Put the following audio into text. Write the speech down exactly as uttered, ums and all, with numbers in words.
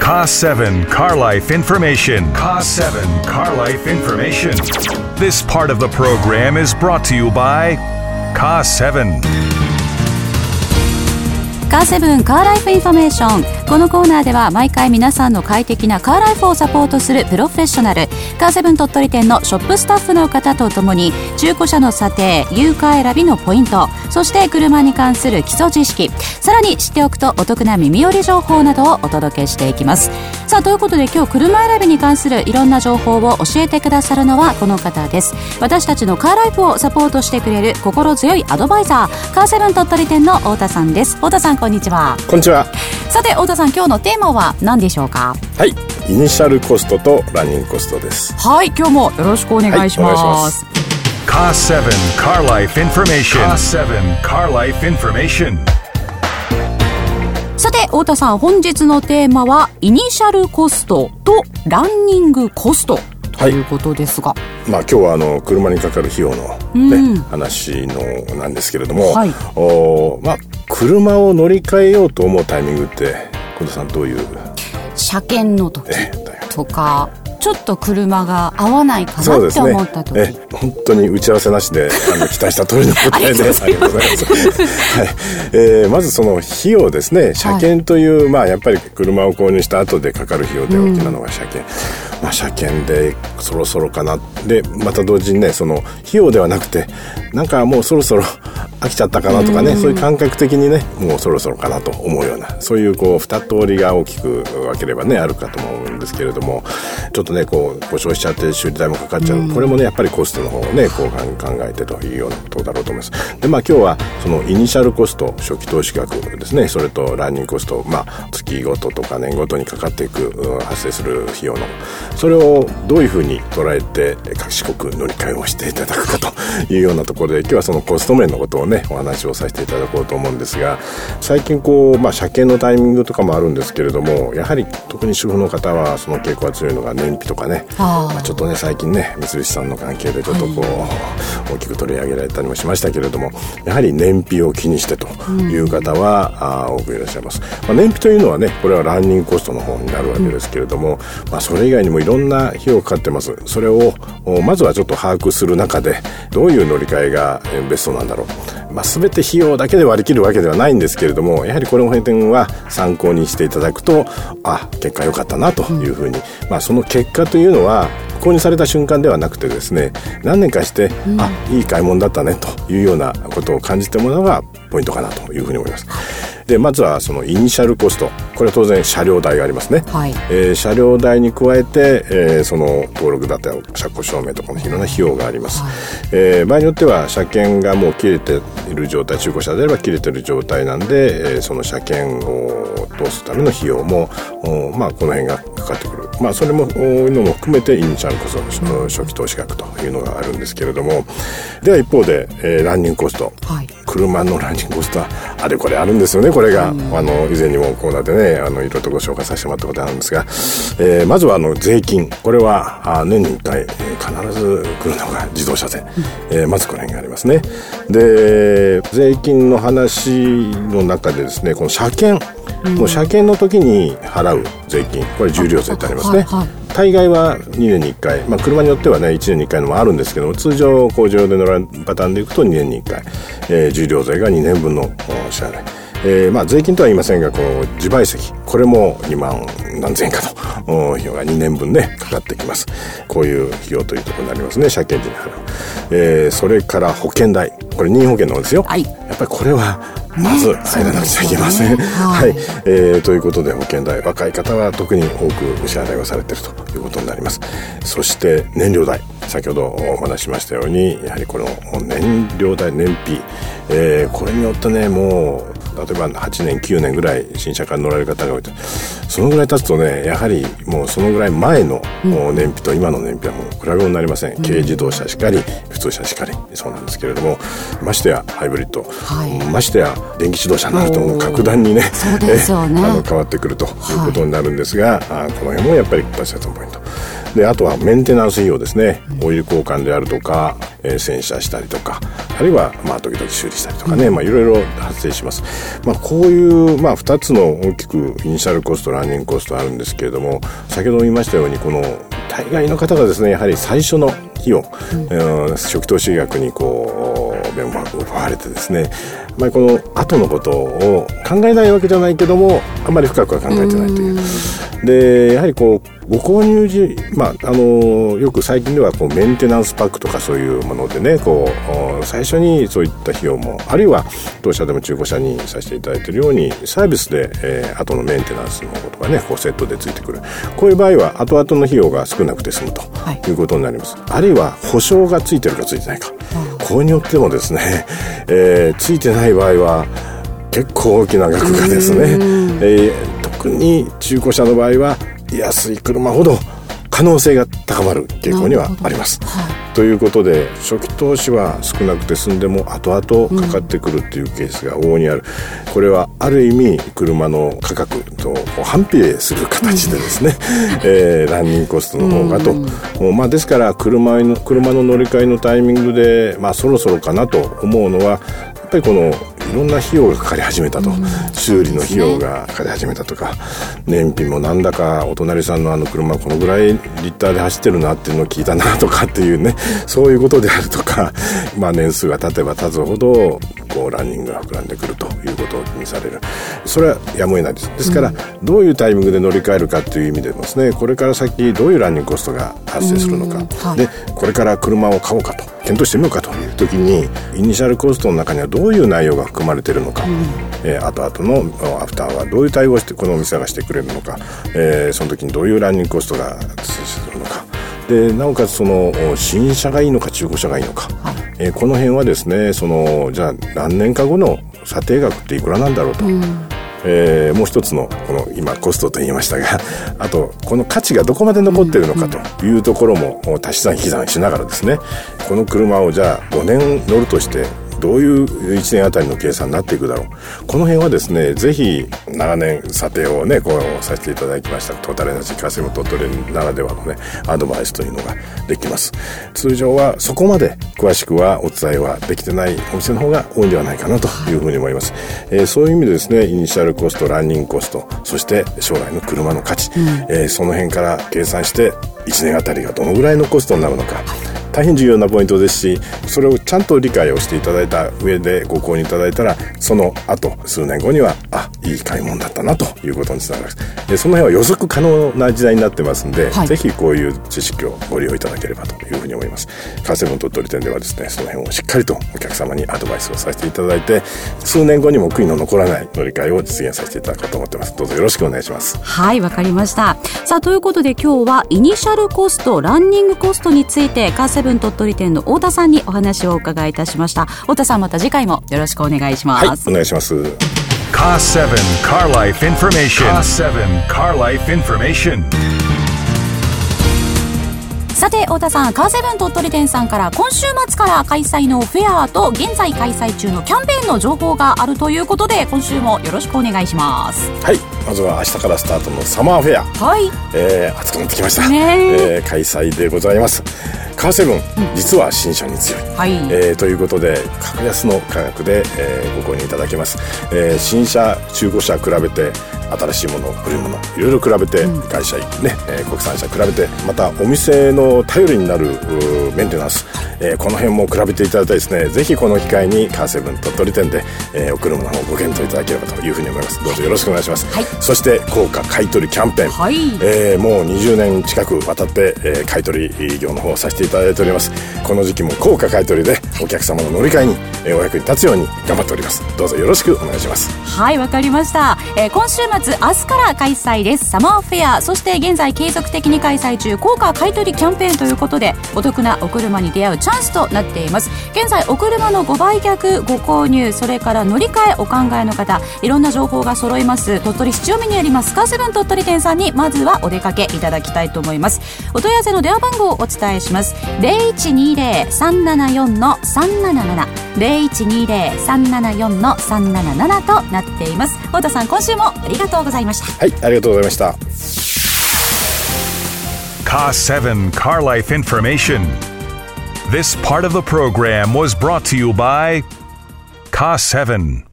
C A S seven Car Life Information. C A S seven Car Life Information. This part of the program is brought to you by C A S seven。 カーセブンカーライフインフォメーション。このコーナーでは毎回皆さんの快適なカーライフをサポートするプロフェッショナルカーセブン鳥取店のショップスタッフの方とともに中古車の査定、優価選びのポイント、そして車に関する基礎知識、さらに知っておくとお得な耳寄り情報などをお届けしていきます。さあということで今日車選びに関するいろんな情報を教えてくださるのはこの方です。私たちのカーライフをサポートしてくれる心強いアドバイザー、カーセブン鳥取店の太田さんです。太田さん、こんにちは。 こんにちは。 さて太田さん、今日のテーマは何でしょうか？ はい、イニシャルコストとランニングコストです。 はい、今日もよろしくお願いします。はい、お願いします。 C A S seven Car Life Information. C A S seven Car Life Information。 さて太田さん、本日のテーマはイニシャルコストとランニングコストということですが、はい、 まあ、今日はあの車にかかる費用の、ね、うん、話のなんですけれども、はい、おまあ、車を乗り換えようと思うタイミングって近藤さんどういう？ 車検の時とか、ちょっと車が合わないかなって思った時、 ね、え本当に打ち合わせなしであの期待した通りの答えでありがとうございます、はい、えー、まずその費用ですね。車検という、はい、まあ、やっぱり車を購入した後でかかる費用で大きなのが車検、うん、まあ、車検でそろそろかな。でまた同時にね、その費用ではなくてなんかもうそろそろ飽きちゃったかなとかね、うん、そういう感覚的にね、もうそろそろかなと思うような、そういうこう二通りが大きく分ければねあるかと思うんですけれども、ちょっとねこう故障しちゃって修理代もかかっちゃう、うん、これもねやっぱりコストの方をねこう考えてというようなことだろうと思います。でまあ今日はそのイニシャルコスト、初期投資額ですね、それとランニングコスト、まあ月ごととか年ごとにかかっていく、うん、発生する費用の、それをどういうふうに捉えて賢く乗り換えをしていただくかというようなところで、今日はそのコスト面のことをねお話をさせていただこうと思うんですが、最近こう、まあ、車検のタイミングとかもあるんですけれども、やはり特に主婦の方はその傾向が強いのが燃費とかね、あ、まあ、ちょっとね最近ね三菱さんの関係でちょっとこう、はい、大きく取り上げられたりもしましたけれども、やはり燃費を気にしてという方は、うん、あ多くいらっしゃいます。まあ、燃費というのはね、これはランニングコストの方になるわけですけれども、うん、まあ、それ以外にもいろんな費用がかかってます。それをまずはちょっと把握する中でどういう乗り換えがベストなんだろう、まあ、全て費用だけで割り切るわけではないんですけれども、やはりこの点は参考にしていただくと、あ、結果良かったなというふうに、うん、まあ、その結果というのは購入された瞬間ではなくてですね、何年かして、うん、あ、いい買い物だったねというようなことを感じてもらうのがポイントかなというふうに思います。でまずはそのイニシャルコスト、これは当然車両代がありますね、はい、えー、車両代に加えて、えー、その登録だったり車庫証明とかのいろんな費用があります、はい、えー、場合によっては車検がもう切れている状態、中古車であれば切れている状態なんで、えー、その車検を通すための費用も、まあ、この辺がかかってくる、まあ、それもいうのも含めてイニシャルコスト、うん、初期投資額というのがあるんですけれども、では一方で、えー、ランニングコスト、はい、車のランニングコストはあれこれあるんですよね。これが、うん、あの以前にもコーナーでね、あのいろいろとご紹介させてもらったことあるんですが、えー、まずはあの税金、これはあ年にいっかい、えー、必ず来るのが自動車税、うん、えー、まずこの辺がありますね。で税金の話の中でですね、この車検、うん、もう車検の時に払う税金、これ重量税ってありますね。はいはい、大概はにねんにいっかい、まあ、車によってはねいちねんにいっかいのもあるんですけども、通常工場で乗られるパターンでいくとにねんにいっかい、えー、重量税がにねんぶんの支払い、えーまあ、税金とは言いませんが、この自賠責、これもにまん何千円かと費用がにねんぶんでかかってきます。こういう費用というところになりますね、車検時に払う、えー、それから保険代、これ任意保険の方ですよ、はい、やっぱりこれはまず入らなくちゃいけません、ね、はい、はい、えー、ということで保険代、若い方は特に多く支払いをされているということになります。そして燃料代、先ほどお話ししましたように、やはりこの燃料代、燃費、えー、これによってね、もう例えばはちねんきゅうねんぐらい新車から乗られる方が多いと、そのぐらい経つとね、やはりもうそのぐらい前の燃費と今の燃費はもう比べ物になりません、うん、軽自動車しかり普通車しかりそうなんですけれども、ましてやハイブリッド、はい、ましてや電気自動車になるともう格段にね、そうですよね、あの変わってくるということになるんですが、はい、あこの辺もやっぱり大切なポイントであとはメンテナンス費用ですね、オイル交換であるとか、えー、洗車したりとか、あるいはまあ時々修理したりとかね、まあいろいろ発生します。まあこういうまあふたつの大きくイニシャルコスト、ランニングコストあるんですけれども、先ほど言いましたようにこの大概の方がですね、やはり最初の費用、うん、初期投資額にこう弁を奪われてですね、まあ、この後のことを考えないわけじゃないけども、あんまり深くは考えてないという。でやはりこうご購入時、まああのよく最近ではこうメンテナンスパックとかそういうものでね、こう最初にそういった費用も、あるいは当社でも中古車にさせていただいているようにサービスで、えー、後のメンテナンスのことがねこうセットでついてくる。こういう場合は後々の費用が少なくて済むということになります、はい、あるいは保証がついてるかついてないか、うん、これによってもですね、えー、ついてない場合は結構大きな額がですね、えー、特に中古車の場合は安い車ほど可能性が高まる傾向にはあります、はい、ということで初期投資は少なくて済んでも後々かかってくるっていうケースが往々にある、うん、これはある意味車の価格と反比例する形でですね、うんえー、ランニングコストの方がと、うんまあ、ですから車の、車の乗り換えのタイミングで、まあ、そろそろかなと思うのはやっぱりこのいろんな費用がかかり始めたと、うん、修理の費用がかかり始めたとか、燃費もなんだかお隣さんのあの車このぐらいリッターで走ってるなっていうのを聞いたなとかっていうね、そういうことであるとか、まあ年数が経てば経つほどこうランニングが膨らんでくるということを気にされる。それはやむを得ないです。ですから、うん、どういうタイミングで乗り換えるかっていう意味でもですね、これから先どういうランニングコストが発生するのか、はい、でこれから車を買おうかと検討してみようかという時にイニシャルコストの中にはどういう内容が含まれているのか、うんえー、後々のアフターはどういう対応をしてこのお店がしてくれるのか、えー、その時にどういうランニングコストが発生するのかで、なおかつその新車がいいのか中古車がいいのか、はいえー、この辺はですね、そのじゃあ何年か後の査定額っていくらなんだろうと、うんえー、もう一つのこの今コストと言いましたが、あとこの価値がどこまで残っているのかというところも足し算引き算しながらですね、この車をじゃあごねん乗るとしてどういういちねんあたりの計算になっていくだろう。この辺はですね、ぜひ長年査定をねこうさせていただきましたトータルエナジーカーセブン鳥取ならではのねアドバイスというのができます。通常はそこまで詳しくはお伝えはできてないお店の方が多いんではないかなというふうに思います、えー、そういう意味でですね、イニシャルコスト、ランニングコスト、そして将来の車の価値、うんえー、その辺から計算していちねんあたりがどのぐらいのコストになるのか、大変重要なポイントですし、それをちゃんと理解をしていただいた上でご購入いただいたら、その後数年後にはあいい買い物だったなということにつながります。でその辺は予測可能な時代になってますんで、はい、ぜひこういう知識をご利用いただければというふうに思います。カーセブン鳥取店ではですね、その辺をしっかりとお客様にアドバイスをさせていただいて、数年後にも悔いの残らない乗り換えを実現させていただこうと思ってます。どうぞよろしくお願いします。 はい、わかりました。さあということで今日はイニシャルコスト、ランニングコストについてカーセブン鳥取店の太田さんにお話をお伺いいたしました。太田さん、また次回もよろしくお願いします。 はい、お願いします。 カーセブン Car Life Information。カーセブン Car Life Information。 さて太田さん、カーセブン鳥取店さんから今週末から開催のフェアと現在開催中のキャンペーンの情報があるということで、今週もよろしくお願いします。 はい、まずは明日からスタートのサマーフェア、 はいえー、暑くなってきました、 ねえー、開催でございます。カーセブン、うん、実は新車に強い、 はいえー、ということで格安の価格で、えー、ご購入いただけます、えー、新車中古車比べて新しいもの古いものいろいろ比べて、うん、会社ね、えー、国産車比べて、またお店の頼りになるメンテナンス、えー、この辺も比べていただいたですね、ぜひこの機会にカーセブン鳥取店で、えー、お車の方をご検討いただければというふうに思います。どうぞよろしくお願いします、はい、そして高価買取キャンペーン、 はいえー、もうにじゅうねん近くわたって、えー、買取業の方をさせていただいております。この時期も高価買取でお客様の乗り換えに、えー、お役に立つように頑張っております。どうぞよろしくお願いします。 はい、わかりました、えー、今週末明日から開催です。サマーフェア、そして現在継続的に開催中高価買取キャンペーンということで、お得なお車に出会うチャンスとなっています。現在お車のご売却、ご購入、それから乗り換えお考えの方、いろんな情報が揃います鳥取市中央にありますカーセブン鳥取店さんにまずはお出かけいただきたいと思います。お問い合わせの電話番号をお伝えします。 ゼロいちにゼロ さんななよん さんなななな ゼロいちにゼロ さんななよん さんななななとなっています。太田さん、今週もありがとうございました。 はい、ありがとうございました。 C A S seven Car Life Information. This part of the program was brought to you by C A S seven.